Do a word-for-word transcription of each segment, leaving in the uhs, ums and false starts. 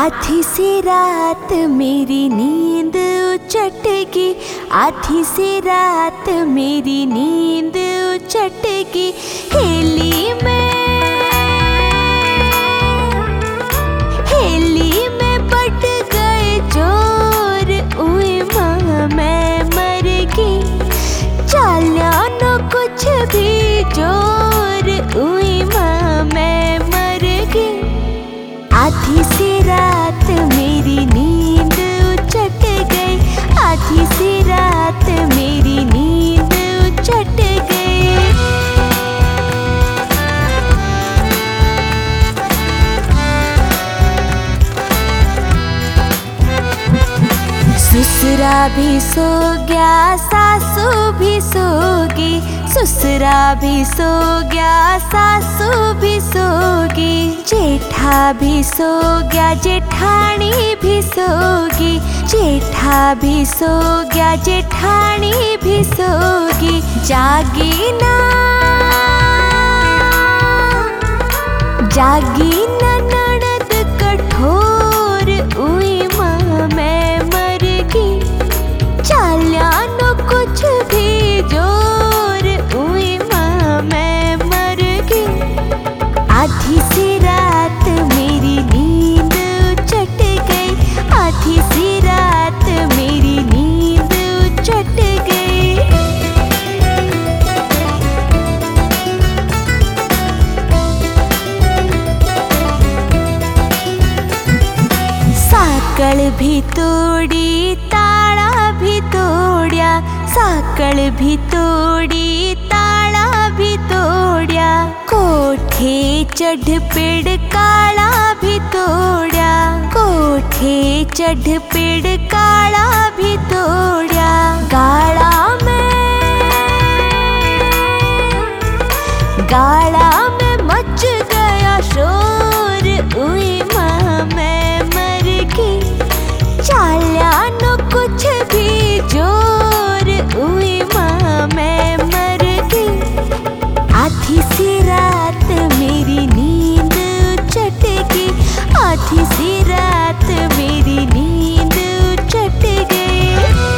आधी सी रात मेरी नींद उचट गई, आधी सी रात मेरी नींद उचट गई। हेली में हेली में बढ़ गए जोर, उई माँ मैं मर गई। चाल्या न कुछ भी जोर, उई माँ मैं मर गई। आधी सी रात मेरी नींद उचट गई, आधी सी रात मेरी नींद उचट गई। ससुरा भी सो गया, सासू भी सो गई, ससुरा भी सो गया, सासू भी सो गई। जेठा भी सो गया, जेठानी भी सो गई, जेठा भी सो गया, जेठानी भी सो गई। जागी ना जागी ना ननद कठोर, उई माँ मैं मर गई। चाल्या न कुछ भी जोर, उई माँ मैं मर गई। आधी सी रात मेरी नींद उचट गई, आधी सी रात मेरी नींद उचट गई। साकल भी तोड़ी, ताड़ा भी तोड़िया, साकल भी तोड़ी, ताड़ा भी तोड़िया। कोठे चढ़ पेड़ काला भी तोड़िया, कोठे चढ़ पेड़ काला भी तोड़िया। गाड़ा में गाड़ा में मच गया शोर, उई माँ मैं मर गई। चाल्या न कुछ भी जोर, उई माँ मैं मर गई। आधी सी रात मेरी नींद उचट गई, आधी सी रात मेरी नींद उचट गई।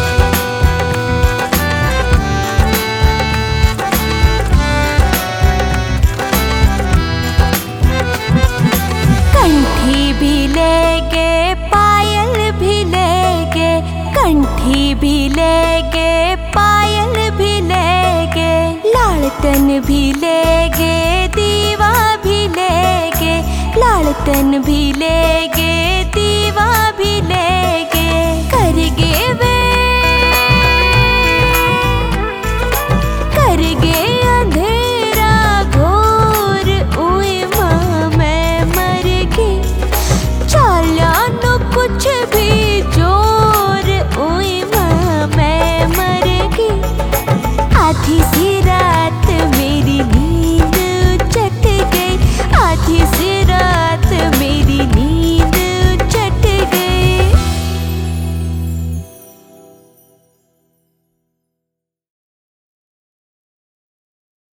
कंठी भी ले गए, पायल भी ले गए, कंठी भी ले गए, पायल भी ले गए। लालटन भी ले गए, दीवा भी ले गए, लालटन भी ले गए,